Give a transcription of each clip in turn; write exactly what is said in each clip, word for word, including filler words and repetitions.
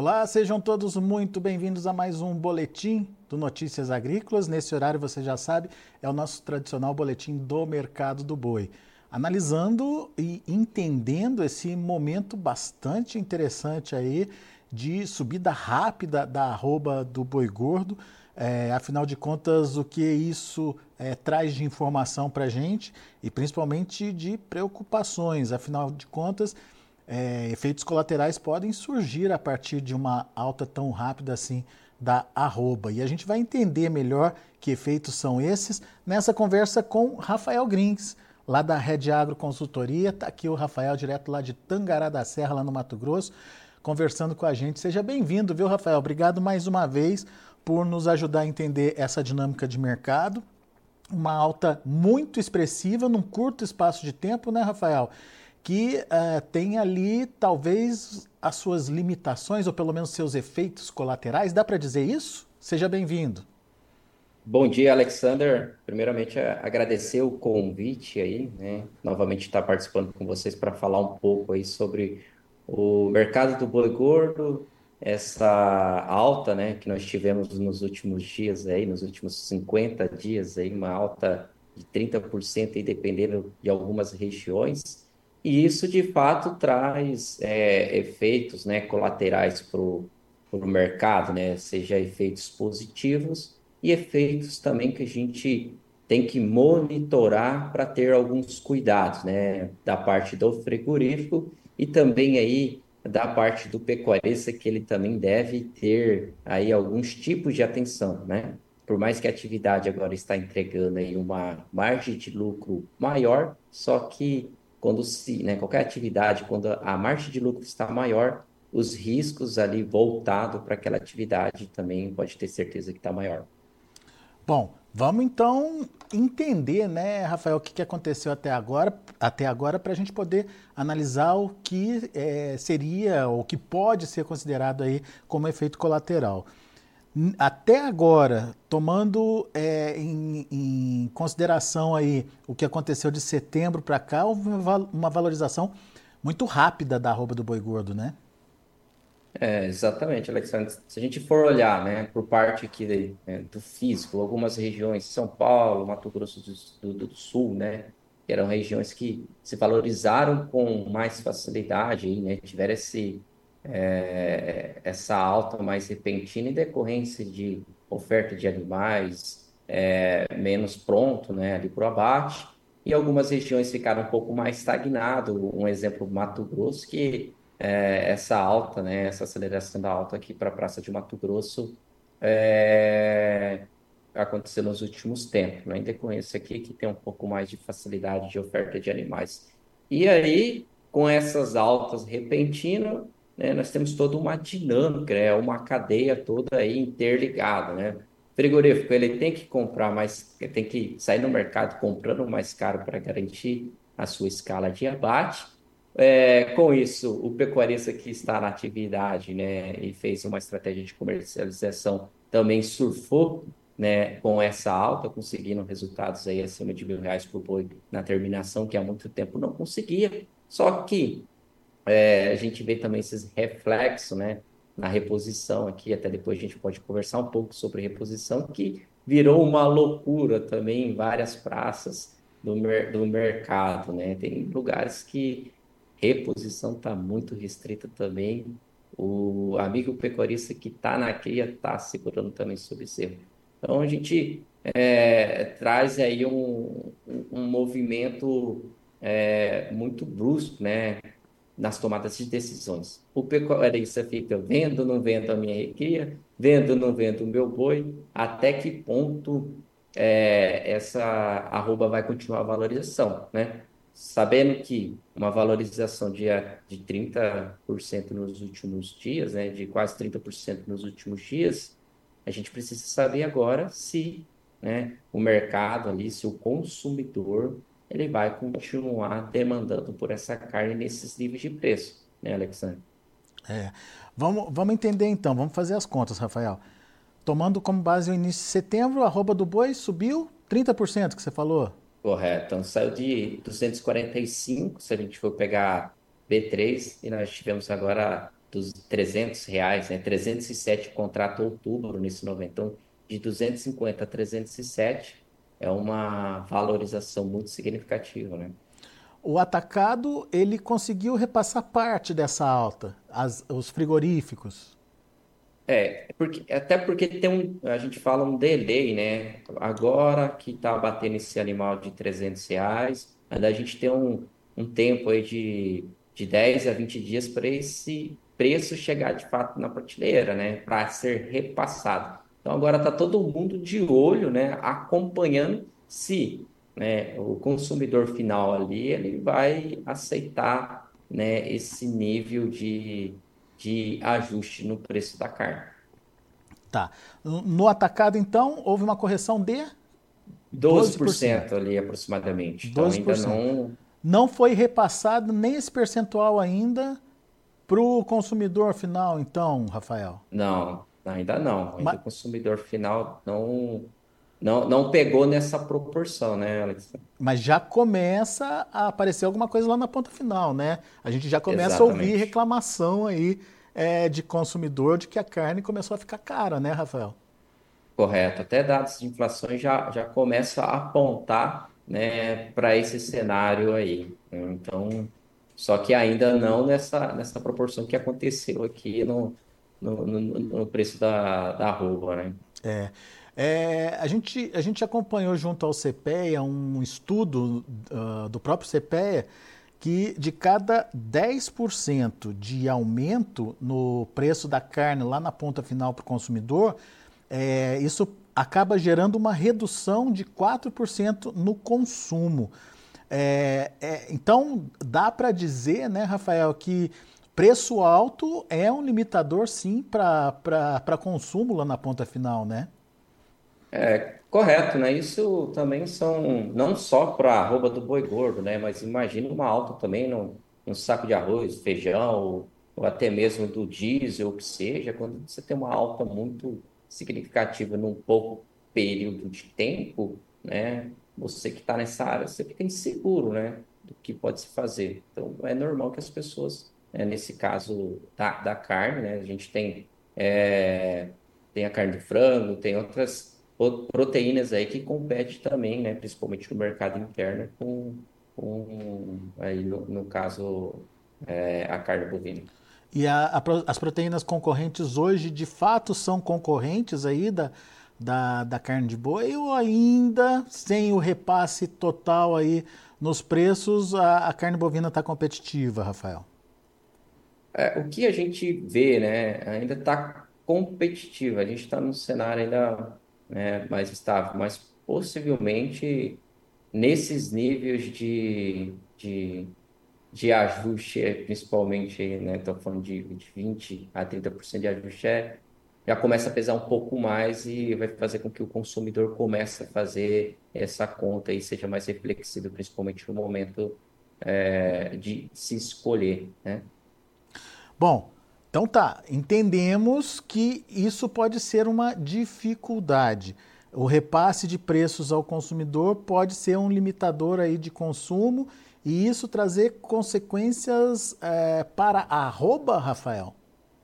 Olá, sejam todos muito bem-vindos a mais um boletim do Notícias Agrícolas. Nesse horário, você já sabe, é o nosso tradicional boletim do mercado do boi. Analisando e entendendo esse momento bastante interessante aí de subida rápida da arroba do boi gordo. É, afinal de contas, o que isso é, traz de informação para a gente e principalmente de preocupações. Afinal de contas, é, efeitos colaterais podem surgir a partir de uma alta tão rápida assim da arroba. E a gente vai entender melhor que efeitos são esses nessa conversa com Rafael Grins, lá da Red Agro Consultoria. Está aqui o Rafael, direto lá de Tangará da Serra, lá no Mato Grosso, conversando com a gente. Seja bem-vindo, viu, Rafael? Obrigado mais uma vez por nos ajudar a entender essa dinâmica de mercado. Uma alta muito expressiva num curto espaço de tempo, né, Rafael? Que uh, tem ali talvez as suas limitações ou pelo menos seus efeitos colaterais. Dá para dizer isso? Seja bem-vindo. Bom dia, Alexander. Primeiramente, a- agradecer o convite aí, né? Novamente estar participando com vocês para falar um pouco aí sobre o mercado do boi gordo, essa alta, né, que nós tivemos nos últimos dias aí, nos últimos cinquenta dias aí, uma alta de trinta por cento aí, dependendo de algumas regiões. E isso, de fato, traz é, efeitos, né, colaterais para o mercado, né? Seja efeitos positivos e efeitos também que a gente tem que monitorar para ter alguns cuidados, né? Da parte do frigorífico e também aí da parte do pecuarista, que ele também deve ter aí alguns tipos de atenção, né? Por mais que a atividade agora está entregando aí uma margem de lucro maior, só que quando se, né, qualquer atividade, quando a margem de lucro está maior, os riscos ali voltado para aquela atividade também pode ter certeza que está maior. Bom, vamos então entender, né, Rafael, o que que aconteceu até agora, até agora, para a gente poder analisar o que eh, seria ou que pode ser considerado aí como efeito colateral. N- Até agora, tomando eh, em, em consideração aí o que aconteceu de setembro para cá, houve uma val- uma valorização muito rápida da arroba do boi gordo, né? É, exatamente, Alexandre. Se a gente for olhar, né, por parte aqui, né, do físico, algumas regiões, São Paulo, Mato Grosso do, do, do Sul, né, que eram regiões que se valorizaram com mais facilidade, aí, né, tiveram esse, é, essa alta mais repentina em decorrência de oferta de animais é, menos pronto, né, ali para o abate, e algumas regiões ficaram um pouco mais estagnado. Um exemplo, Mato Grosso, que é, essa alta, né, essa aceleração da alta aqui para a Praça de Mato Grosso é, aconteceu nos últimos tempos, né? Em decorrência aqui que tem um pouco mais de facilidade de oferta de animais. E aí, com essas altas repentinas, né, nós temos toda uma dinâmica, né, uma cadeia toda aí interligada, né? Frigorífico, ele tem que comprar mais, ele tem que sair no mercado comprando mais caro para garantir a sua escala de abate. É, com isso, o pecuarista que está na atividade, né, e fez uma estratégia de comercialização também surfou, né, com essa alta, conseguindo resultados aí acima de mil reais por boi na terminação, que há muito tempo não conseguia. Só que é, a gente vê também esses reflexos, né, na reposição aqui, até depois a gente pode conversar um pouco sobre reposição, que virou uma loucura também em várias praças do, mer do mercado, né? Tem lugares que reposição está muito restrita também. O amigo pecuarista que está na cria está segurando também sobre esse erro. Então a gente é, traz aí um, um, um movimento é, muito brusco, né? Nas tomadas de decisões. O pecuarista fica vendo, não vendo a minha recria, vendo, não vendo o meu boi, até que ponto é, essa arroba vai continuar a valorização, né? Sabendo que uma valorização de, de trinta por cento nos últimos dias, né, de quase trinta por cento nos últimos dias, a gente precisa saber agora se, né, o mercado ali, se o consumidor ele vai continuar demandando por essa carne nesses níveis de preço, né, Alexandre? É. Vamos, vamos entender então, vamos fazer as contas, Rafael. Tomando como base o início de setembro, a arroba do boi subiu trinta por cento que você falou. Correto. Então, saiu de duzentos e quarenta e cinco, se a gente for pegar B três, e nós tivemos agora dos trezentos reais, né? trezentos e sete contrato outubro nesse noventa. Então, de duzentos e cinquenta a trezentos e sete é uma valorização muito significativa, né? O atacado, ele conseguiu repassar parte dessa alta, as, os frigoríficos. É, porque, até porque tem um, a gente fala um delay, né? Agora que tá batendo esse animal de trezentos reais, ainda a gente tem um, um tempo aí de, de dez a vinte dias para esse preço chegar de fato na prateleira, né? Para ser repassado. Então agora tá todo mundo de olho, né? Acompanhando se, né, o consumidor final ali ele vai aceitar, né, esse nível de de ajuste no preço da carne. Tá. No atacado, então, houve uma correção de doze doze por por cento. cento ali aproximadamente. Então doze por ainda cento. não, Não foi repassado nem esse percentual ainda para o consumidor final, então, Rafael. não, ainda não. Ainda Ma- o consumidor final não, não, não pegou nessa proporção, né, Alex? Mas já começa a aparecer alguma coisa lá na ponta final, né? A gente já começa a ouvir Exatamente. reclamação aí é, de consumidor de que a carne começou a ficar cara, né, Rafael? Correto. Até dados de inflação já, já começa a apontar, né, para esse cenário aí, né? Então, só que ainda não nessa, nessa proporção que aconteceu aqui no, no, no, no preço da, da arroba, né? É, é, a, gente, a gente acompanhou junto ao CPEA um estudo uh, do próprio CPEA que de cada dez por cento de aumento no preço da carne lá na ponta final para o consumidor, é, isso acaba gerando uma redução de quatro por cento no consumo. É, é, então, dá para dizer, né, Rafael, que preço alto é um limitador, sim, para consumo lá na ponta final, né? É, correto, né? Isso também são não só para a arroba do boi gordo, né? Mas imagina uma alta também no, no saco de arroz, feijão, ou, ou até mesmo do diesel, o que seja, quando você tem uma alta muito significativa num pouco período de tempo, né? Você que está nessa área, você fica inseguro, né? Do que pode se fazer. Então, é normal que as pessoas, né, nesse caso da, da carne, né? A gente tem, é, tem a carne de frango, tem outras pro- proteínas aí que compete também, né, principalmente no mercado interno com, com aí no, no caso é, a carne bovina. E a- a pro- as proteínas concorrentes hoje, de fato, são concorrentes aí da, da, da carne de boi ou ainda, sem o repasse total aí nos preços, a, a carne bovina está competitiva, Rafael? É, o que a gente vê, né, ainda está competitivo, a gente está num cenário ainda, né, mais estável, mas possivelmente nesses níveis de, de, de ajuste, é, principalmente, né, estou falando de, de vinte a trinta por cento de ajuste, é, já começa a pesar um pouco mais e vai fazer com que o consumidor comece a fazer essa conta e seja mais reflexivo, principalmente no momento, é, de se escolher, né? Bom, então tá, entendemos que isso pode ser uma dificuldade. O repasse de preços ao consumidor pode ser um limitador aí de consumo e isso trazer consequências é, para a arroba, Rafael?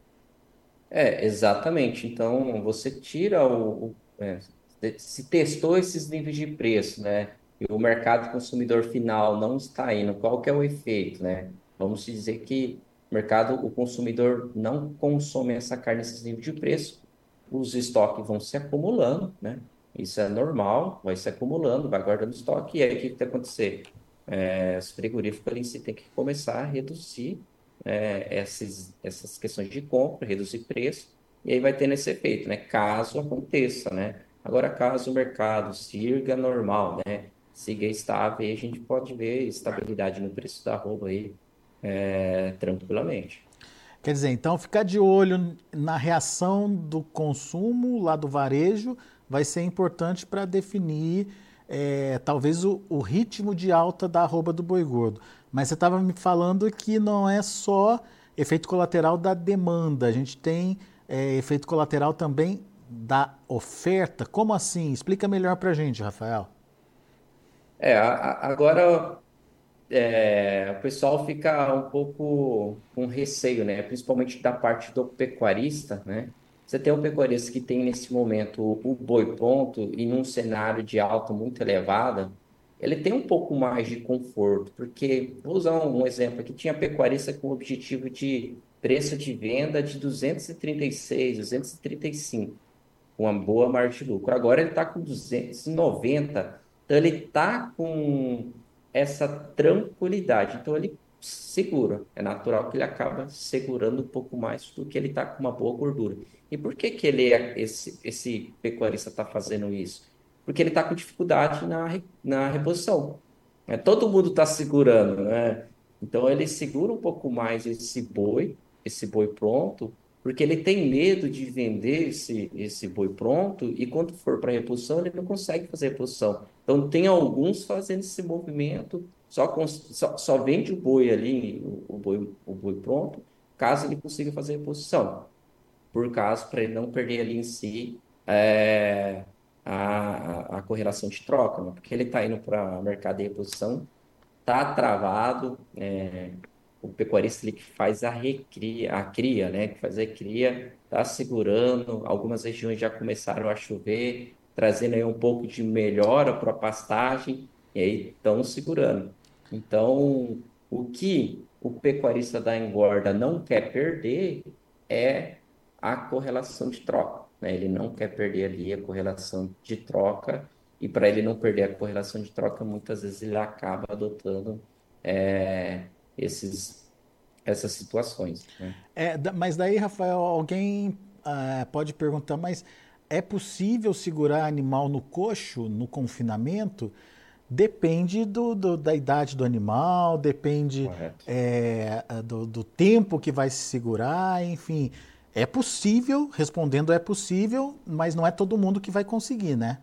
É, exatamente. Então, você tira o, o- é, se testou esses níveis de preço, né? E o mercado consumidor final não está indo, qual que é o efeito, né? Vamos dizer que o mercado, o consumidor não consome essa carne nesses níveis de preço, os estoques vão se acumulando, né? Isso é normal, vai se acumulando, vai guardando estoque, e aí o que que vai acontecer? É, os frigoríficos ali em si tem que começar a reduzir é, essas, essas questões de compra, reduzir preço, e aí vai tendo esse efeito, né? Caso aconteça, né? Agora, caso o mercado siga normal, né? Siga estável, aí a gente pode ver estabilidade no preço da arroba aí, é, tranquilamente. Quer dizer, então ficar de olho na reação do consumo lá do varejo vai ser importante para definir é, talvez o, o ritmo de alta da arroba do boi gordo. Mas você estava me falando que não é só efeito colateral da demanda, a gente tem é, efeito colateral também da oferta. Como assim? Explica melhor para a gente, Rafael. É, a- a- agora é, o pessoal fica um pouco com receio, né? Principalmente da parte do pecuarista, né? Você tem um pecuarista que tem nesse momento o, o boi pronto e num cenário de alta muito elevada, ele tem um pouco mais de conforto, porque, vou usar um, um exemplo aqui, tinha pecuarista com o objetivo de preço de venda de duzentos e trinta e seis, duzentos e trinta e cinco, com uma boa margem de lucro. Agora ele está com duzentos e noventa, então ele está com essa tranquilidade. Então ele segura. É natural que ele acaba segurando um pouco mais do que ele está com uma boa gordura. E por que que ele é, esse, esse pecuarista está fazendo isso? Porque ele está com dificuldade na, re- na reposição. É, todo mundo está segurando, né? Então ele segura um pouco mais esse boi, esse boi pronto, porque ele tem medo de vender esse, esse boi pronto e quando for para reposição, ele não consegue fazer reposição. Então, tem alguns fazendo esse movimento, só, cons- só, só vende o boi ali, o, o boi, o boi pronto, caso ele consiga fazer reposição, por caso, para ele não perder ali em si é, a, a, a correlação de troca, né? Porque ele está indo para o mercado de reposição, tá travado, é, o pecuarista ele que faz a recria, a cria, né, que faz a cria, tá segurando, algumas regiões já começaram a chover, trazendo aí um pouco de melhora para a pastagem, e aí estão segurando. Então, o que o pecuarista da engorda não quer perder é a correlação de troca, né? Ele não quer perder ali a correlação de troca, e para ele não perder a correlação de troca, muitas vezes ele acaba adotando é, esses, essas situações, né? É, da- mas daí, Rafael, alguém ah, pode perguntar, mas é possível segurar animal no coxo, no confinamento? Depende do, do- da idade do animal, depende Correto. é, do, do tempo que vai se segurar, enfim. É possível, respondendo é possível, mas não é todo mundo que vai conseguir, né?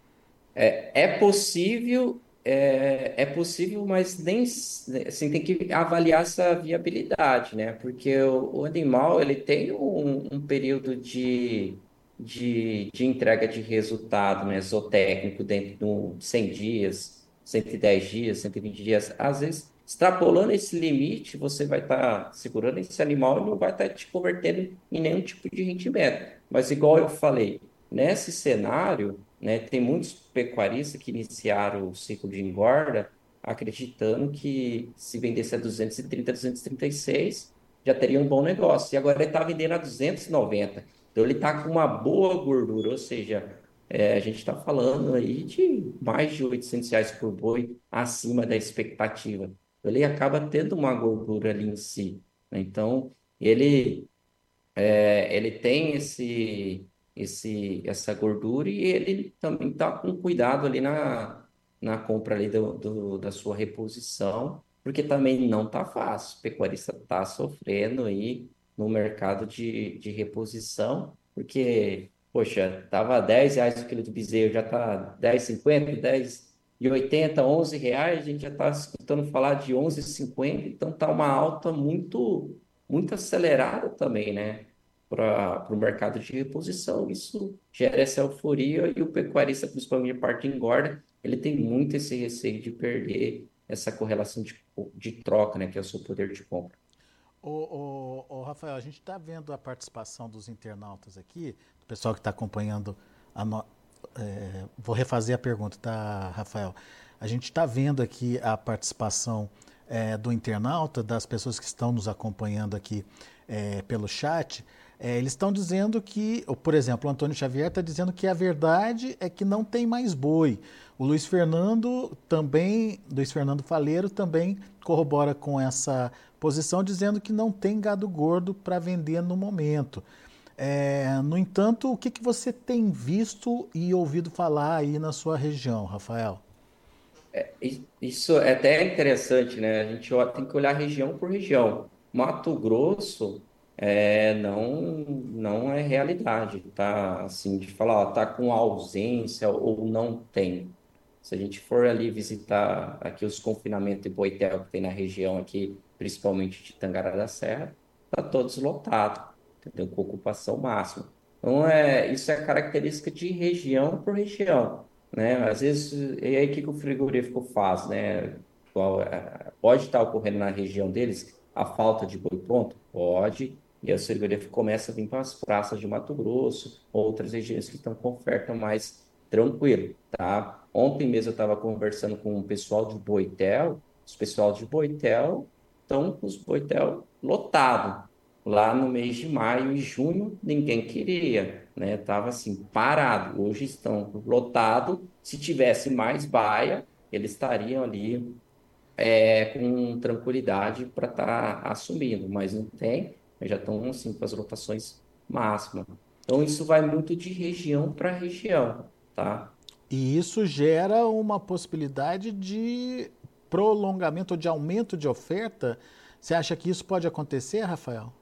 É, é possível, é, é possível, mas nem assim, tem que avaliar essa viabilidade, né? Porque o, o animal ele tem um, um período de, de, de entrega de resultado, né? Zootécnico dentro de cem dias, cento e dez dias, cento e vinte dias. Às vezes, extrapolando esse limite, você vai estar segurando esse animal e não vai estar te convertendo em nenhum tipo de rendimento. Mas igual eu falei, nesse cenário, né? Tem muitos pecuaristas que iniciaram o ciclo de engorda acreditando que se vendesse a duzentos e trinta, duzentos e trinta e seis, já teria um bom negócio. E agora ele está vendendo a duzentos e noventa. Então ele está com uma boa gordura, ou seja, é, a gente está falando aí de mais de oitocentos reais por boi acima da expectativa. Então, ele acaba tendo uma gordura ali em si, né? Então, ele é, ele tem esse, esse, essa gordura e ele também está com cuidado ali na, na compra ali do, do- da sua reposição, porque também não está fácil. O pecuarista está sofrendo aí no mercado de, de reposição, porque, poxa, estava dez reais o quilo do bezerro, já está dez e cinquenta, dez e oitenta, onze reais, a gente já está escutando falar de onze e cinquenta, então está uma alta muito muito acelerada também, né? Para o mercado de reposição. Isso gera essa euforia e o pecuarista, principalmente a parte engorda, ele tem muito esse receio de perder essa correlação de, de troca, né? Que é o seu poder de compra. Ô, ô, ô, Rafael, a gente está vendo a participação dos internautas aqui, do pessoal que está acompanhando a no... é, vou refazer a pergunta, tá, Rafael? A gente está vendo aqui a participação é, do internauta, das pessoas que estão nos acompanhando aqui é, pelo chat. É, eles estão dizendo que, ou, por exemplo, o Antônio Xavier está dizendo que a verdade é que não tem mais boi. O Luiz Fernando também, Luiz Fernando Faleiro também corrobora com essa posição, dizendo que não tem gado gordo para vender no momento. É, no entanto, o que, que você tem visto e ouvido falar aí na sua região, Rafael? I- Isso é até interessante, né? A gente ó- tem que olhar região por região. Mato Grosso é, não, não é realidade, tá? Assim, de falar, ó, tá com ausência ou não tem. Se a gente for ali visitar aqui os confinamentos de Boitel que tem na região aqui, principalmente de Tangará da Serra, tá todos lotados, entendeu? Com ocupação máxima. Então, é, isso é característica de região por região, né? Às vezes, e aí o que que o frigorífico faz, né? Igual, é, Pode estar ocorrendo na região deles a falta de boi pronto? Pode. E a frigorífico começa a vir para as praças de Mato Grosso, outras regiões que estão com oferta mais tranquilo, tá? Ontem mesmo eu estava conversando com o pessoal de Boitel, os pessoal de Boitel estão com os Boitel lotado. Lá no mês de maio e junho, ninguém queria, né? Tava assim, parado. Hoje estão lotado. Se tivesse mais baia, eles estariam ali é, com tranquilidade para estar assumindo, mas não tem, já estão assim, com as lotações máximas. Então, isso vai muito de região para região, tá? E isso gera uma possibilidade de prolongamento ou de aumento de oferta. Você acha que isso pode acontecer, Rafael?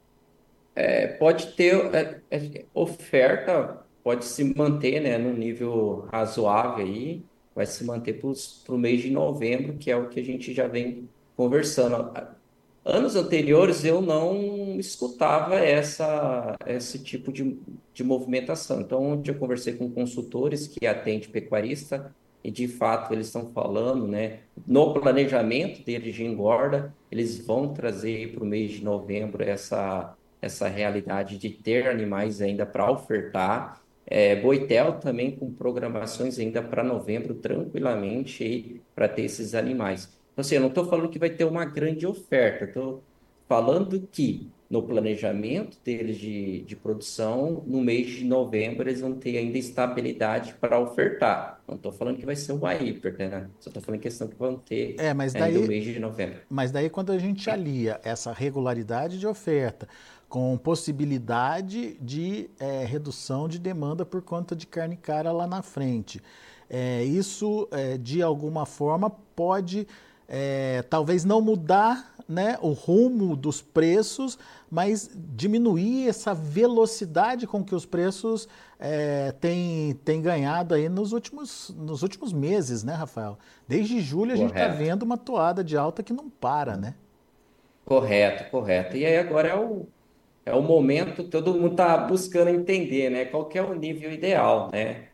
É, pode ter é, é, oferta, pode se manter, né, num nível razoável aí, vai se manter para o mês de novembro, que é o que a gente já vem conversando. Anos anteriores eu não escutava essa, esse tipo de, de movimentação. Então, onde eu conversei com consultores que atendem pecuarista, e de fato eles estão falando, né, no planejamento deles de engorda, eles vão trazer para o mês de novembro essa, essa realidade de ter animais ainda para ofertar. É, Boitel também com programações ainda para novembro, tranquilamente, para ter esses animais. Então, assim, eu não estou falando que vai ter uma grande oferta, estou falando que no planejamento deles de, de produção, no mês de novembro, eles vão ter ainda estabilidade para ofertar. Não estou falando que vai ser uma hiper, né? Só estou falando em questão que vão ter É, mas ainda o daí, mês de novembro. mas daí quando a gente alia essa regularidade de oferta com possibilidade de é, redução de demanda por conta de carne cara lá na frente, é, isso é, de alguma forma pode é, talvez não mudar, né, o rumo dos preços, mas diminuir essa velocidade com que os preços é, têm, têm ganhado aí nos últimos, nos últimos meses, né, Rafael? Desde julho a gente está Correto. vendo uma toada de alta que não para, né? Correto, correto. E aí agora é o, é o momento, todo mundo está buscando entender, né? Qual que é o nível ideal, né?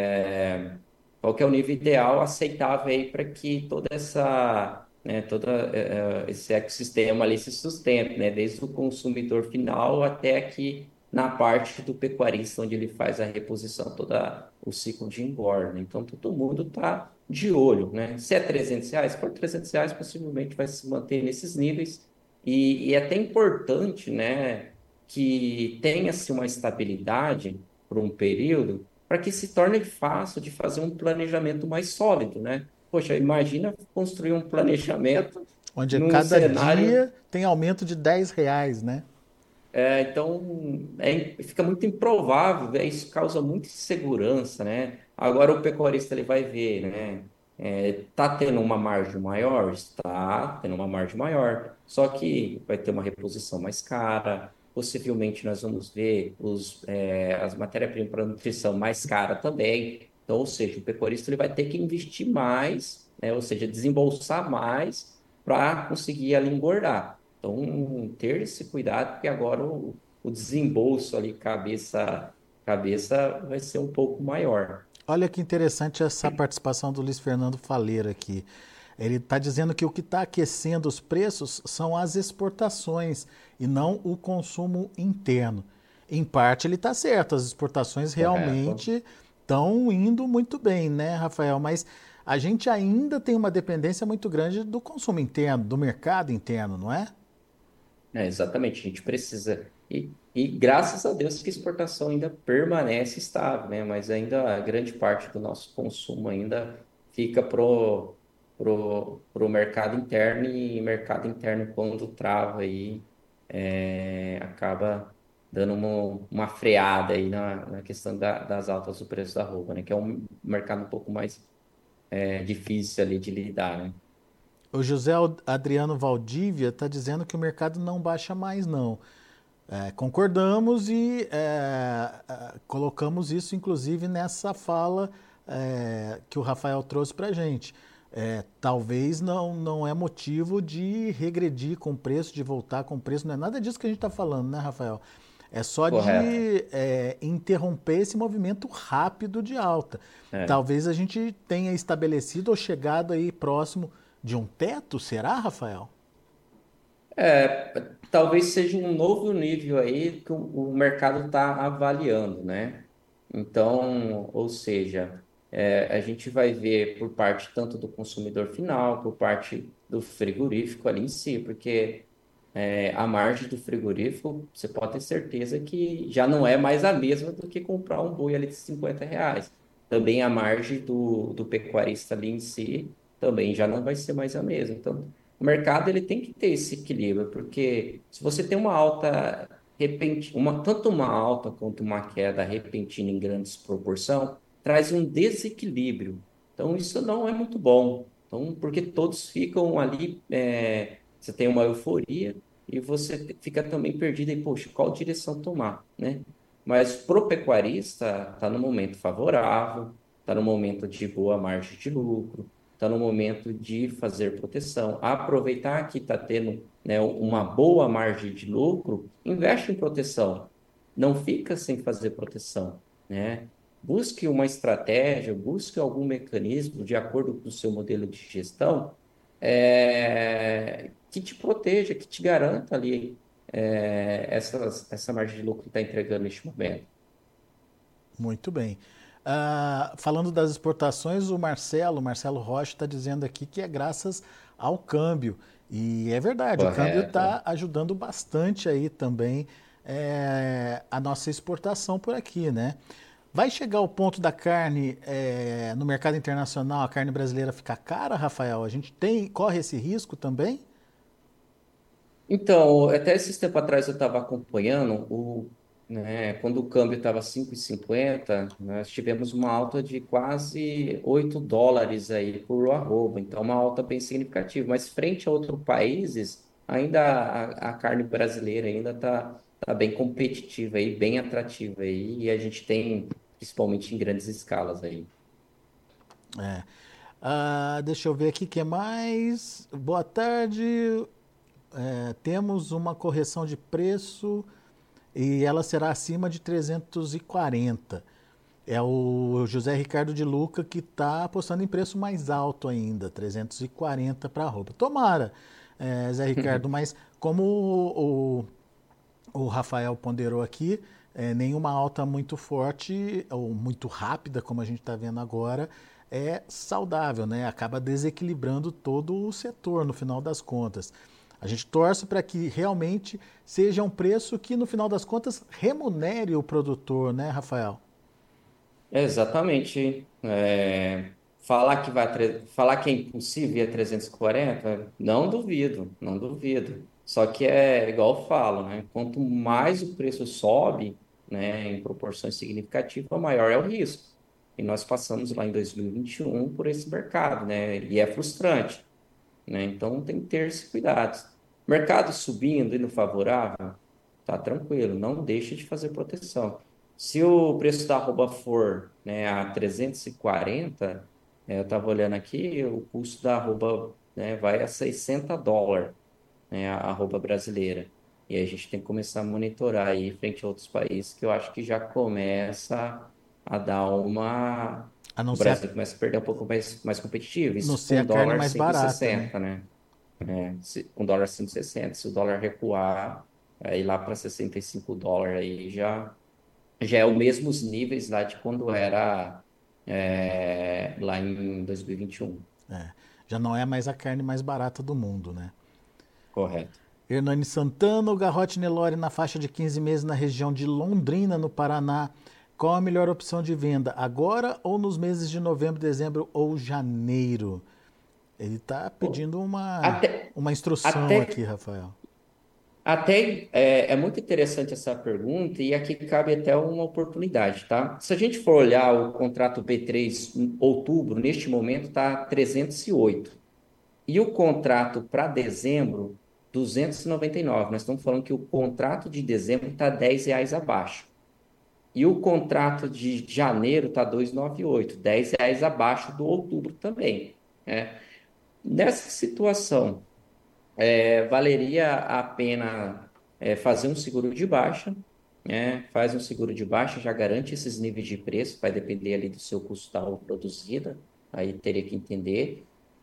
É, qual que é o nível ideal aceitável aí para que toda essa, né, todo eh, eh, esse ecossistema ali se sustente, né? Desde o consumidor final até aqui na parte do pecuarista, onde ele faz a reposição, todo o ciclo de engorda. Então, todo mundo está de olho, né? Se é trezentos reais, por trezentos reais, possivelmente vai se manter nesses níveis. E, e é até importante, né, que tenha-se uma estabilidade por um período para que se torne fácil de fazer um planejamento mais sólido, né? Poxa, imagina construir um planejamento Onde a num cada cenário, dia tem aumento de dez reais, né? é, então é, fica muito improvável, né? Isso causa muita insegurança, né? Agora o pecuarista ele vai ver, né? É, tá tendo uma margem maior? Está tendo uma margem maior, só que vai ter uma reposição mais cara. Possivelmente nós vamos ver os, é, as matérias-primas para nutrição mais cara também. Então, ou seja, o pecuarista ele vai ter que investir mais, né? Ou seja, desembolsar mais para conseguir ali engordar. Então, ter esse cuidado, porque agora o, o desembolso ali, cabeça, cabeça, vai ser um pouco maior. Olha que interessante essa participação do Luiz Fernando Faleiro aqui. Ele está dizendo que o que está aquecendo os preços são as exportações e não o consumo interno. Em parte ele está certo, as exportações Correto? realmente estão indo muito bem, né, Rafael? Mas a gente ainda tem uma dependência muito grande do consumo interno, do mercado interno, não é? É, exatamente, a gente precisa. E, e graças a Deus que a exportação ainda permanece estável, né? Mas ainda a grande parte do nosso consumo ainda fica pro, pro, pro mercado interno e mercado interno quando trava aí é, acaba dando uma, uma freada aí na, na questão da- das altas do preço da roupa, né? Que é um mercado um pouco mais é, difícil ali de lidar, né? O José Adriano Valdívia está dizendo que o mercado não baixa mais, não. É, concordamos e é, é, colocamos isso, inclusive, nessa fala é, que o Rafael trouxe para a gente. É, talvez não, não é motivo de regredir com o preço, de voltar com o preço, não é nada disso que a gente está falando, né, Rafael? É só Correto. de é, interromper esse movimento rápido de alta. É. Talvez a gente tenha estabelecido ou chegado aí próximo de um teto, será, Rafael? É, talvez seja um novo nível aí que o, o mercado está avaliando, né? Então, ou seja, é, a gente vai ver por parte tanto do consumidor final, por parte do frigorífico ali em si, porque é, a margem do frigorífico, você pode ter certeza que já não é mais a mesma do que comprar um boi ali de cinquenta reais. Também a margem do, do pecuarista ali em si também já não vai ser mais a mesma. Então, o mercado ele tem que ter esse equilíbrio, porque se você tem uma alta repentina, uma, tanto uma alta quanto uma queda repentina em grandes proporção, traz um desequilíbrio. Então, isso não é muito bom. Então, porque todos ficam ali, é, você tem uma euforia e você fica também perdido em, poxa, qual direção tomar, né? Mas pro pecuarista, está no momento favorável, está no momento de boa margem de lucro, está no momento de fazer proteção. Aproveitar que está tendo, né, uma boa margem de lucro, investe em proteção. Não fica sem fazer proteção, né? Busque uma estratégia, busque algum mecanismo de acordo com o seu modelo de gestão, é, que te proteja, que te garanta ali é, essa, essa margem de lucro que está entregando neste momento. Muito bem. Ah, falando das exportações, o Marcelo, Marcelo Rocha, está dizendo aqui que é graças ao câmbio. E é verdade, o câmbio Correto. está ajudando bastante aí também é, a nossa exportação por aqui, né? Vai chegar o ponto da carne é, no mercado internacional, a carne brasileira ficar cara, Rafael? A gente tem, corre esse risco também? Então, até esses tempos atrás eu estava acompanhando o, né, quando o câmbio estava cinco e cinquenta, nós tivemos uma alta de quase oito dólares aí por arroba, então uma alta bem significativa, mas frente a outros países, ainda a, a carne brasileira ainda está tá bem competitiva aí, bem atrativa aí, e a gente tem, principalmente em grandes escalas aí. É. Ah, deixa eu ver aqui o que mais. Boa tarde. É, temos uma correção de preço e ela será acima de trezentos e quarenta. É o José Ricardo de Luca que está apostando em preço mais alto ainda, trezentos e quarenta para a roupa. Tomara, é, Zé Ricardo, mas como o, o, o Rafael ponderou aqui, é, nenhuma alta muito forte ou muito rápida, como a gente está vendo agora, é saudável, né? Acaba desequilibrando todo o setor no final das contas. A gente torce para que realmente seja um preço que, no final das contas, remunere o produtor, né, Rafael? É, exatamente. É, falar que vai, a tre- falar que é impossível ir a trezentos e quarenta, não duvido, não duvido. Só que é igual eu falo, né? Quanto mais o preço sobe, né, em proporções significativas, maior é o risco. E nós passamos lá em dois mil e vinte e um por esse mercado, né? E é frustrante, né? Então tem que ter esse cuidado. Mercado subindo e no favorável, tá tranquilo, não deixe de fazer proteção. Se o preço da arroba for, né, a trezentos e quarenta, é, eu estava olhando aqui, o custo da arroba, né, vai a sessenta dólares, né, a arroba brasileira. E aí a gente tem que começar a monitorar aí frente a outros países, que eu acho que já começa a dar uma... A não O ser a, Brasil começa a perder um pouco mais, mais competitivo, não isso ser com a um carne dólar mais cinco e barata, né? sessenta, né? É, se, um dólar cinco e sessenta. Se o dólar recuar, aí lá para sessenta e cinco dólares aí já, já é os mesmos níveis lá de quando era é, lá em dois mil e vinte e um. É, já não é mais a carne mais barata do mundo, né? Correto. Hernani Santana, o Garrote Nelore na faixa de quinze meses na região de Londrina, no Paraná. Qual a melhor opção de venda, agora ou nos meses de novembro, dezembro ou janeiro? Ele está Pô, pedindo uma, Até, uma instrução aqui, até, Rafael. até é, é muito interessante essa pergunta e aqui cabe até uma oportunidade, tá? Se a gente for olhar o contrato B três em outubro, neste momento está trezentos e oito. E o contrato para dezembro, duzentos e noventa e nove. Nós estamos falando que o contrato de dezembro está dez reais abaixo. E o contrato de janeiro está duzentos e noventa e oito, dez reais abaixo do outubro também, né? Nessa situação, é, valeria a pena é, fazer um seguro de baixa, né? Faz um seguro de baixa, já garante esses níveis de preço, vai depender ali do seu custo da roupa produzida, aí teria que entender.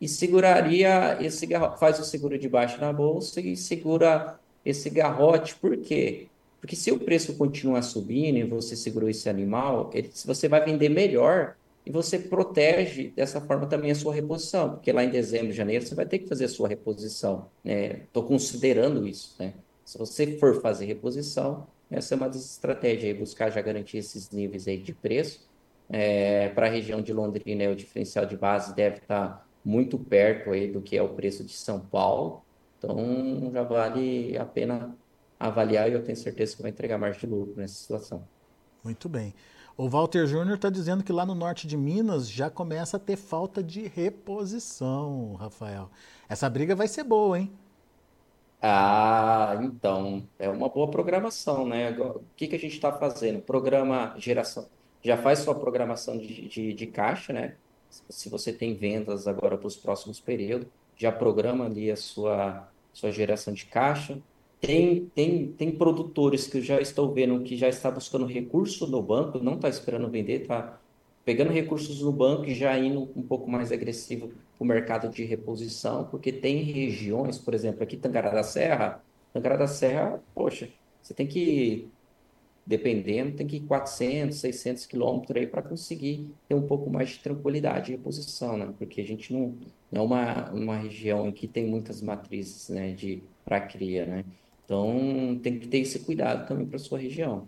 e seguraria esse garrote, faz o seguro de baixo na bolsa e segura esse garrote. Por quê? Porque se o preço continuar subindo e você segurou esse animal, ele, você vai vender melhor e você protege dessa forma também a sua reposição, porque lá em dezembro, janeiro, você vai ter que fazer a sua reposição, né? Estou considerando isso, né? Se você for fazer reposição, essa é uma das estratégias aí, buscar já garantir esses níveis aí de preço. É, para a região de Londrina, o diferencial de base deve estar muito perto aí do que é o preço de São Paulo, então já vale a pena avaliar e eu tenho certeza que vai entregar margem de lucro nessa situação. Muito bem. O Walter Júnior está dizendo que lá no norte de Minas já começa a ter falta de reposição, Rafael. Essa briga vai ser boa, hein? Ah, então, é uma boa programação, né? Agora, o que que a gente está fazendo? Programa geração. Já faz sua programação de, de, de caixa, né? Se você tem vendas agora para os próximos períodos, já programa ali a sua, sua geração de caixa. Tem, tem, tem produtores que eu já estou vendo que já está buscando recurso no banco, não está esperando vender, está pegando recursos no banco e já indo um pouco mais agressivo para o mercado de reposição, porque tem regiões, por exemplo, aqui Tangará da Serra, Tangará da Serra, poxa, você tem que, dependendo, tem que ir quatrocentos, seiscentos quilômetros aí para conseguir ter um pouco mais de tranquilidade de reposição, né? Porque a gente não, não é uma, uma região em que tem muitas matrizes, né, de para cria, né? Então tem que ter esse cuidado também para sua região.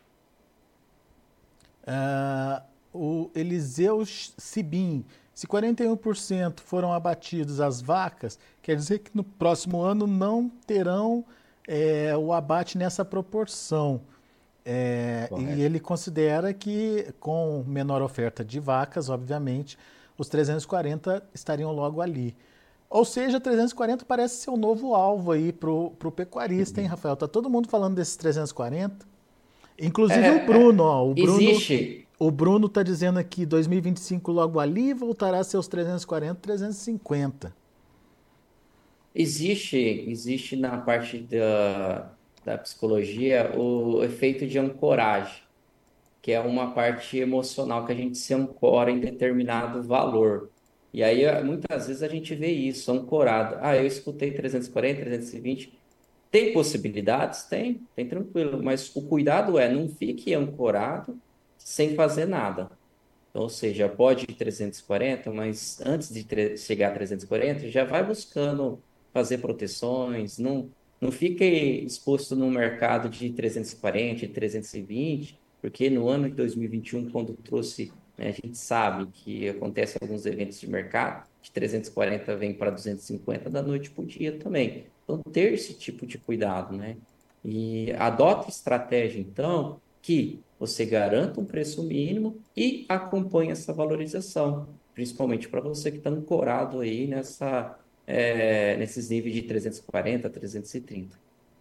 Ah, o Eliseu Sibim, se quarenta e um por cento foram abatidos as vacas, quer dizer que no próximo ano não terão é, o abate nessa proporção. É, e Correto. ele considera que, com menor oferta de vacas, obviamente, os trezentos e quarenta estariam logo ali. Ou seja, trezentos e quarenta parece ser o novo alvo aí pro, pro pecuarista, hein, Uhum. Rafael? Tá todo mundo falando desses trezentos e quarenta. É, Inclusive o Bruno, é, ó. O Bruno, existe. o Bruno tá dizendo aqui dois mil e vinte e cinco logo ali voltará a seus trezentos e quarenta, trezentos e cinquenta. Existe, existe na parte da, da psicologia o efeito de ancoragem, que é uma parte emocional que a gente se ancora em determinado valor. E aí, eh, muitas vezes a gente vê isso, ancorado. Ah, eu escutei trezentos e quarenta, trezentos e vinte. Tem possibilidades? Tem, tem tranquilo. Mas o cuidado é não fique ancorado sem fazer nada. Então, ou seja, pode ir trezentos e quarenta, mas antes de tre- chegar a trezentos e quarenta, já vai buscando fazer proteções, não, não fique exposto no mercado de trezentos e quarenta, de trezentos e vinte, porque no ano de dois mil e vinte e um, quando trouxe, né, a gente sabe que acontece alguns eventos de mercado, de trezentos e quarenta vem para duzentos e cinquenta da noite para o dia também. Então, ter esse tipo de cuidado, né? E adota estratégia, então, que você garanta um preço mínimo e acompanhe essa valorização, principalmente para você que está ancorado aí nessa, é, nesses níveis de trezentos e quarenta, trezentos e trinta.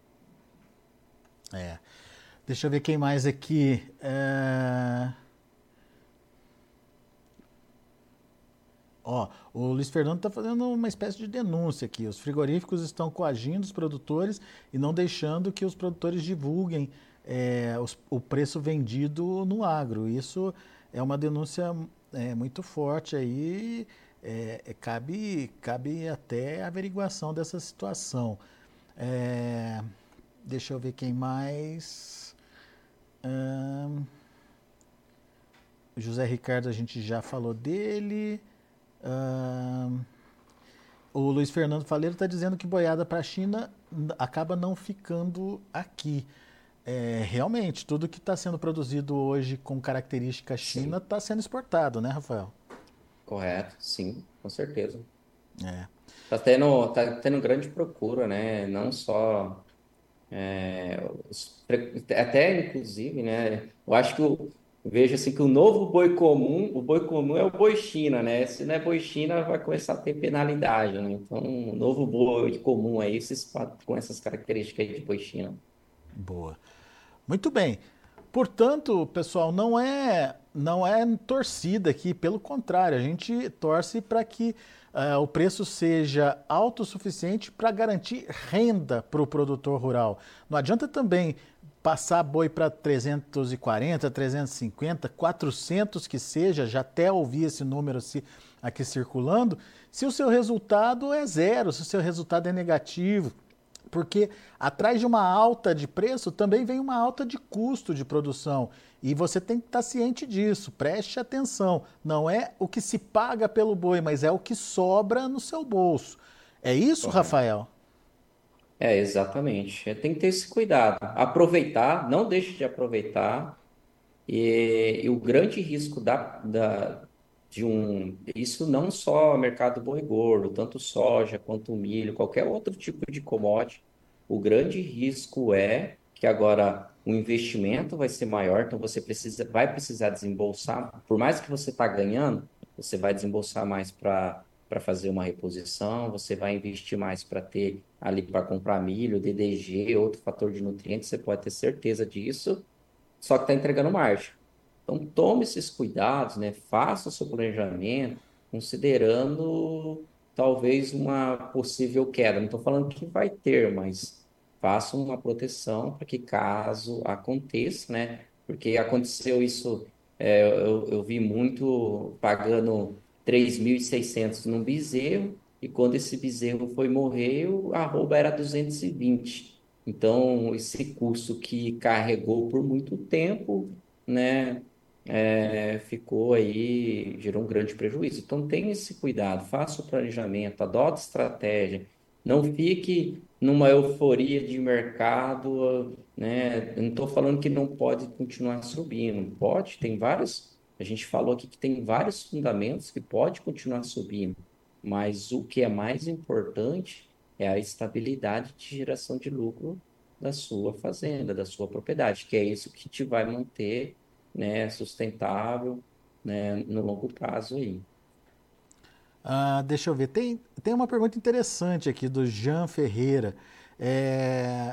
É. Deixa eu ver quem mais aqui. É... Ó, o Luiz Fernando está fazendo uma espécie de denúncia aqui. Os frigoríficos estão coagindo os produtores e não deixando que os produtores divulguem é, os- o preço vendido no agro. Isso é uma denúncia é, muito forte aí. É, é, cabe, cabe até averiguação dessa situação. É, deixa eu ver quem mais. Ahn, José Ricardo, a gente já falou dele. Ahn, O Luiz Fernando Faleiro está dizendo que boiada para a China acaba não ficando aqui. É, realmente, tudo que está sendo produzido hoje com característica China Sim, está sendo exportado, né, Rafael? correto, sim, com certeza. É. Tá tendo, tá tendo grande procura, né? Não só É, os pre- até inclusive, né? Eu acho que eu vejo assim que o novo boi comum, o boi comum é o boi China, né? Se não é boi China, vai começar a ter penalidade, né? Então, o novo boi comum aí, esses, pa- com essas características aí de boi China. Boa. Muito bem. Portanto, pessoal, não é não é torcida aqui, pelo contrário, a gente torce para que uh, o preço seja autossuficiente para garantir renda para o produtor rural. Não adianta também passar boi para trezentos e quarenta, trezentos e cinquenta, quatrocentos que seja, já até ouvi esse número se aqui circulando, se o seu resultado é zero, se o seu resultado é negativo. Porque atrás de uma alta de preço também vem uma alta de custo de produção. E você tem que estar ciente disso, preste atenção. Não é o que se paga pelo boi, mas é o que sobra no seu bolso. É isso, Correto. Rafael? É, exatamente. É, tem que ter esse cuidado. Aproveitar, não deixe de aproveitar. E, e o grande risco da, da, de um. Isso não só mercado boi gordo, tanto soja quanto milho, qualquer outro tipo de commodity. O grande risco é que agora o investimento vai ser maior, então você precisa, vai precisar desembolsar. Por mais que você está ganhando, você vai desembolsar mais para para fazer uma reposição, você vai investir mais para ter ali para comprar milho, D D G, outro fator de nutrientes, você pode ter certeza disso, só que está entregando margem. Então, tome esses cuidados, né? Faça o seu planejamento, considerando talvez uma possível queda. Não estou falando que vai ter, mas faça uma proteção para que caso aconteça, né? Porque aconteceu isso, é, eu, eu vi muito pagando três mil e seiscentos num bezerro, e quando esse bezerro foi morrer, o arroba era duzentos e vinte. Então, esse custo que carregou por muito tempo, né? É, ficou aí, gerou um grande prejuízo. Então, tenha esse cuidado, faça o planejamento, adote estratégia, não fique numa euforia de mercado, né? Eu não estou falando que não pode continuar subindo, pode, tem vários, a gente falou aqui que tem vários fundamentos que pode continuar subindo, mas o que é mais importante é a estabilidade de geração de lucro da sua fazenda, da sua propriedade, que é isso que te vai manter, né, sustentável, né, no longo prazo aí. Ah, deixa eu ver. Tem, tem uma pergunta interessante aqui do Jean Ferreira. É,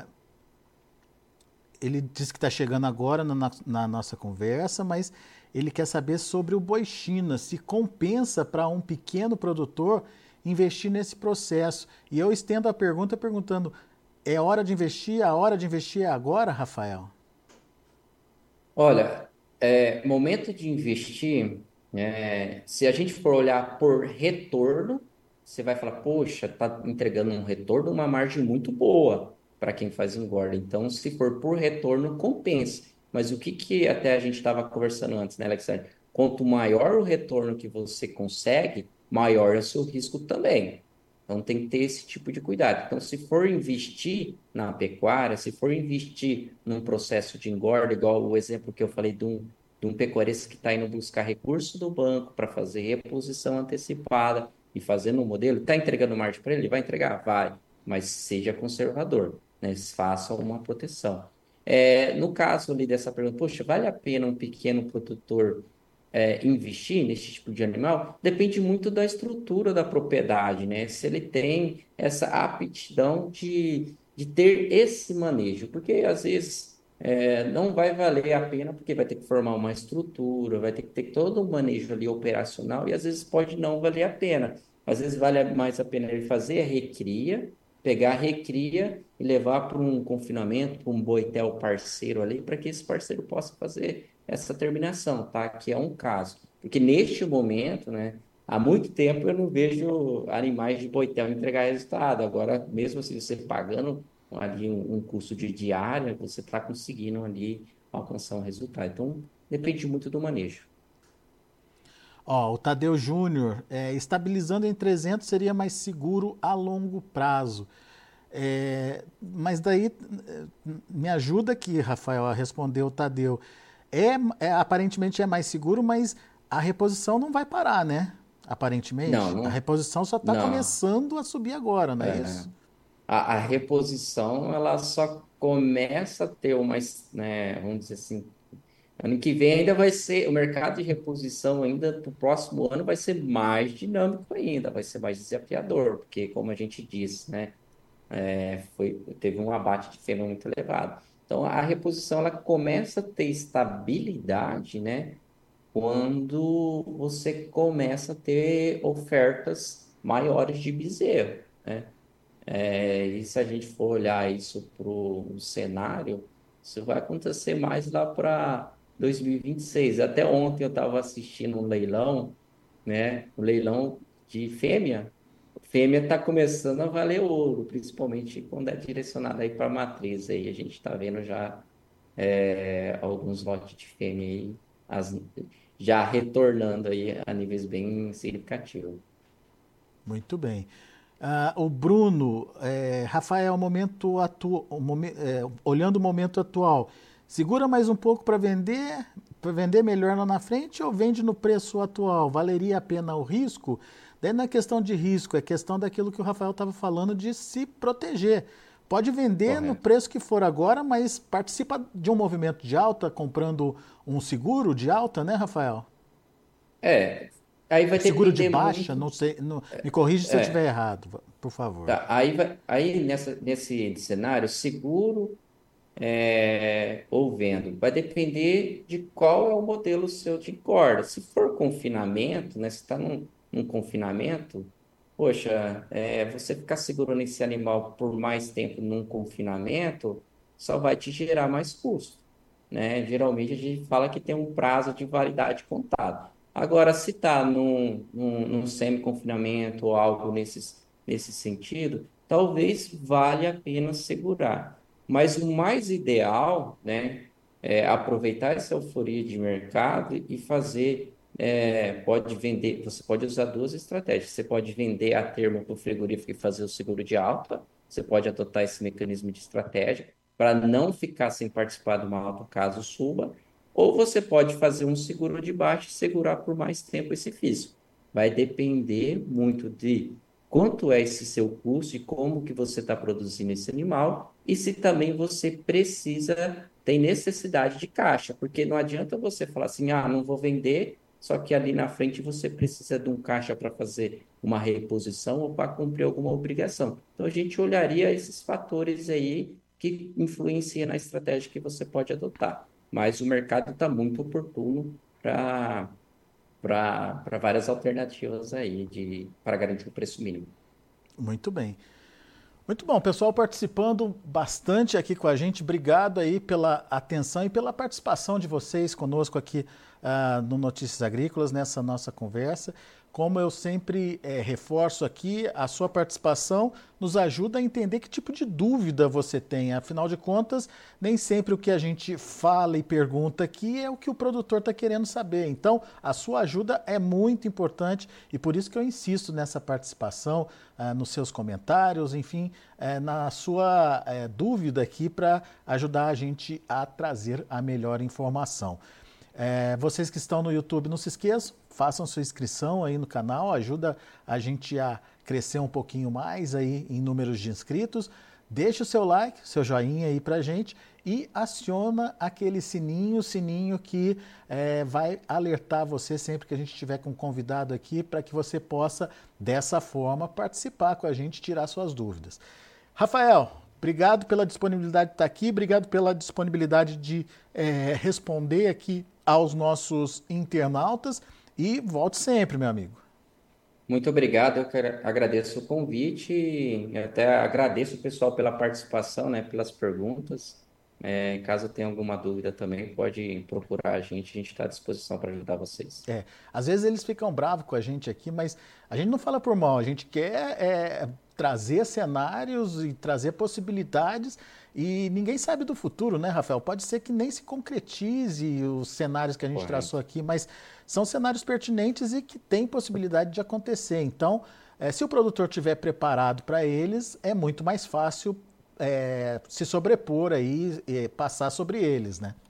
ele disse que está chegando agora na, na nossa conversa, mas ele quer saber sobre o boi China, se compensa para um pequeno produtor investir nesse processo. E eu estendo a pergunta perguntando: é hora de investir? A hora de investir é agora, Rafael? Olha, é, momento de investir, é, se a gente for olhar por retorno, você vai falar, poxa, está entregando um retorno, uma margem muito boa para quem faz engorda. Então, se for por retorno, compensa. Mas o que que até a gente estava conversando antes, né, Alexandre? Quanto maior o retorno que você consegue, maior é o seu risco também. Então, tem que ter esse tipo de cuidado. Então, se for investir na pecuária, se for investir num processo de engorda, igual o exemplo que eu falei de um, de um pecuarista que está indo buscar recurso do banco para fazer reposição antecipada e fazendo um modelo, está entregando margem para ele? Ele vai entregar? Vai, mas seja conservador, né? Faça uma proteção. É, no caso ali dessa pergunta, poxa, vale a pena um pequeno produtor é, investir nesse tipo de animal? Depende muito da estrutura da propriedade, né? Se ele tem essa aptidão de, de ter esse manejo, porque às vezes é, não vai valer a pena, porque vai ter que formar uma estrutura, vai ter que ter todo um manejo ali operacional, e às vezes pode não valer a pena. Às vezes vale mais a pena ele fazer a recria, pegar a recria e levar para um confinamento, para um boitel parceiro ali, para que esse parceiro possa fazer essa terminação, tá? Que é um caso. Porque neste momento, né, há muito tempo eu não vejo animais de boitel entregar resultado. Agora, mesmo assim, você pagando ali um, um custo de diária, você está conseguindo ali alcançar um resultado. Então, depende muito do manejo. Ó, o Tadeu Júnior, é, estabilizando em trezentos seria mais seguro a longo prazo. É, mas daí é, me ajuda aqui, Rafael, a responder o Tadeu. É, é, aparentemente é mais seguro, mas a reposição não vai parar, né? Não, Aparentemente. A não, reposição só está não. começando a subir agora, não é É, isso? a, a reposição, ela só começa a ter uma, né, vamos dizer assim, ano que vem ainda vai ser, o mercado de reposição ainda para o próximo ano vai ser mais dinâmico ainda, vai ser mais desafiador, porque como a gente disse, né, é, foi, teve um abate de fêmea muito elevado. Então a reposição ela começa a ter estabilidade, né, quando você começa a ter ofertas maiores de bezerro, né? É, e se a gente for olhar isso para o cenário, isso vai acontecer mais lá para dois mil e vinte e seis. Até ontem eu estava assistindo um leilão né? O leilão de fêmea, fêmea está começando a valer ouro, principalmente quando é direcionado aí para matriz. Aí a gente está vendo já é, alguns lotes de fêmea aí, as- já retornando aí a níveis bem significativos. Muito bem. Ah, o Bruno, é, Rafael, momento atu, o momen- é, olhando o momento atual, segura mais um pouco para vender, para vender melhor lá na frente ou vende no preço atual? Valeria a pena o risco? Daí não é questão de risco, é questão daquilo que o Rafael estava falando de se proteger. Pode vender no Correto. preço que for agora, mas participa de um movimento de alta, comprando um seguro de alta, né, Rafael? É, aí vai Seguro de depender baixa, muito. não sei, não- me corrija se eu estiver É, errado, por favor. tá, aí vai, aí nessa, nesse cenário, seguro é, ou vendo, vai depender de qual é o modelo seu de corda. Se for confinamento, né? Se está num, num confinamento, poxa, é, você ficar segurando esse animal por mais tempo num confinamento só vai te gerar mais custo, né? Geralmente a gente fala que tem um prazo de validade contado. Agora, se está num, num, num semi-confinamento ou algo nesses, nesse sentido, talvez valha a pena segurar. Mas o mais ideal, né, é aproveitar essa euforia de mercado e fazer, é, pode vender, você pode usar duas estratégias. Você pode vender a termo para o frigorífico e fazer o seguro de alta, você pode adotar esse mecanismo de estratégia para não ficar sem participar de uma alta caso suba, ou você pode fazer um seguro de baixa e segurar por mais tempo esse físico. Vai depender muito de quanto é esse seu custo e como que você está produzindo esse animal e se também você precisa, tem necessidade de caixa, porque não adianta você falar assim, ah, não vou vender, só que ali na frente você precisa de um caixa para fazer uma reposição ou para cumprir alguma obrigação. Então a gente olharia esses fatores aí que influenciam na estratégia que você pode adotar. Mas o mercado está muito oportuno para para várias alternativas aí de para garantir o preço mínimo. Muito bem. Muito bom, pessoal participando bastante aqui com a gente. Obrigado aí pela atenção e pela participação de vocês conosco aqui uh, no Notícias Agrícolas, nessa nossa conversa. Como eu sempre eh, reforço aqui, a sua participação nos ajuda a entender que tipo de dúvida você tem. Afinal de contas, nem sempre o que a gente fala e pergunta aqui é o que o produtor está querendo saber. Então, a sua ajuda é muito importante e por isso que eu insisto nessa participação, ah, nos seus comentários, enfim, eh, na sua eh, dúvida aqui para ajudar a gente a trazer a melhor informação. É, vocês que estão no YouTube, não se esqueçam, façam sua inscrição aí no canal, ajuda a gente a crescer um pouquinho mais aí em números de inscritos. Deixe o seu like, seu joinha aí pra gente e aciona aquele sininho, sininho que é, vai alertar você sempre que a gente estiver com um convidado aqui para que você possa, dessa forma, participar com a gente e tirar suas dúvidas. Rafael, obrigado pela disponibilidade de estar aqui, obrigado pela disponibilidade de é, responder aqui aos nossos internautas e volte sempre, meu amigo. Muito obrigado, eu quero- agradeço o convite e até agradeço o pessoal pela participação, né, pelas perguntas. É, caso tenha alguma dúvida também, pode procurar a gente, a gente está à disposição para ajudar vocês. É, às vezes eles ficam bravos com a gente aqui, mas a gente não fala por mal, a gente quer é, trazer cenários e trazer possibilidades e ninguém sabe do futuro, né, Rafael? Pode ser que nem se concretize os cenários que a gente traçou Correto. aqui, mas são cenários pertinentes e que têm possibilidade de acontecer. Então, é, se o produtor estiver preparado para eles, é muito mais fácil é, se sobrepor aí e passar sobre eles, né?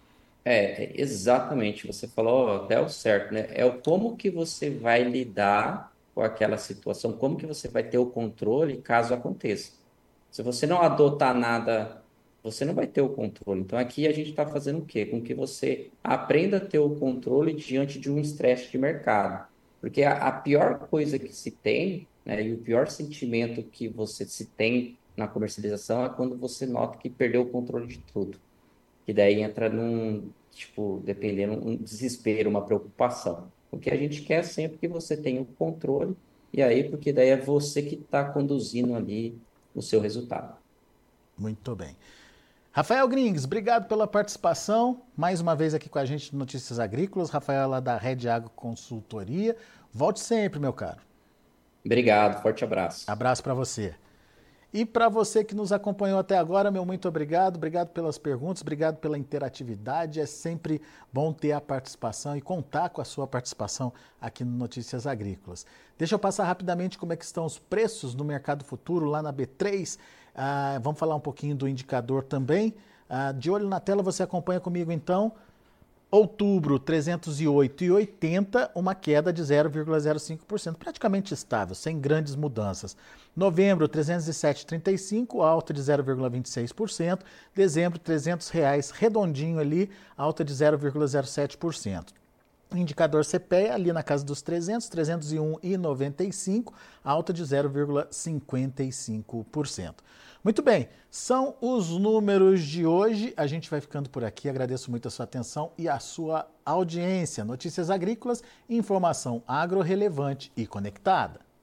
É, é, exatamente, você falou até o certo, né? É o como que você vai lidar com aquela situação, como que você vai ter o controle caso aconteça. Se você não adotar nada, você não vai ter o controle. Então aqui a gente está fazendo o quê? Com que você aprenda a ter o controle diante de um estresse de mercado. Porque a, a pior coisa que se tem, né, e o pior sentimento que você se tem na comercialização é quando você nota que perdeu o controle de tudo. Que daí entra num, tipo, dependendo, um desespero, uma preocupação. O que a gente quer é sempre que você tenha o controle, e aí, porque daí é você que está conduzindo ali o seu resultado. Muito bem. Rafael Grings, obrigado pela participação. Mais uma vez aqui com a gente no Notícias Agrícolas. Rafael lá da Rede Agro Consultoria. Volte sempre, meu caro. Obrigado, forte abraço. Abraço para você. E para você que nos acompanhou até agora, meu muito obrigado. Obrigado pelas perguntas, obrigado pela interatividade. É sempre bom ter a participação e contar com a sua participação aqui no Notícias Agrícolas. Deixa eu passar rapidamente como é que estão os preços no mercado futuro lá na B três. Ah, vamos falar um pouquinho do indicador também. Ah, de olho na tela, você acompanha comigo então. Outubro, trezentos e oito reais e oitenta centavos, uma queda de zero vírgula zero cinco por cento, praticamente estável, sem grandes mudanças. Novembro, trezentos e sete reais e trinta e cinco centavos, alta de zero vírgula vinte e seis por cento. Dezembro, trezentos reais, redondinho ali, alta de zero vírgula zero sete por cento. Indicador C P E A ali na casa dos trezentos, trezentos e um reais e noventa e cinco centavos, alta de zero vírgula cinquenta e cinco por cento. Muito bem, são os números de hoje. A gente vai ficando por aqui. Agradeço muito a sua atenção e a sua audiência. Notícias Agrícolas, informação agro relevante e conectada.